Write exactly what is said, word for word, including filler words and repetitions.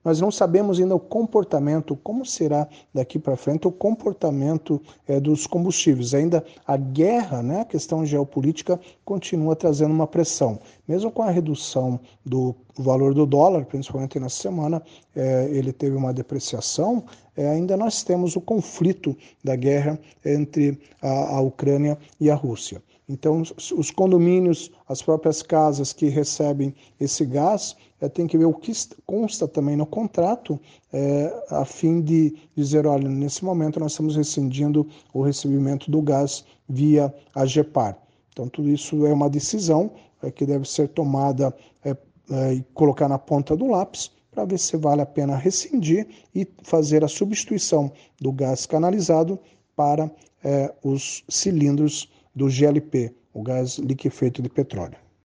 nós não sabemos ainda o comportamento, como será daqui para frente o comportamento é, dos combustíveis. Ainda a guerra, né, a questão geopolítica, continua trazendo uma pressão. Mesmo com a redução do valor do dólar, principalmente nessa semana, é, ele teve uma depreciação, é, ainda nós temos o conflito da guerra entre a, a Ucrânia e a Rússia. Então, os condomínios, as próprias casas que recebem esse gás, é, tem que ver o que consta também no contrato, é, a fim de dizer, olha, nesse momento nós estamos rescindindo o recebimento do gás via a Agepar. Então, tudo isso é uma decisão é, que deve ser tomada é, é, e colocar na ponta do lápis para ver se vale a pena rescindir e fazer a substituição do gás canalizado para é, os cilindros do G L P, o gás liquefeito de petróleo.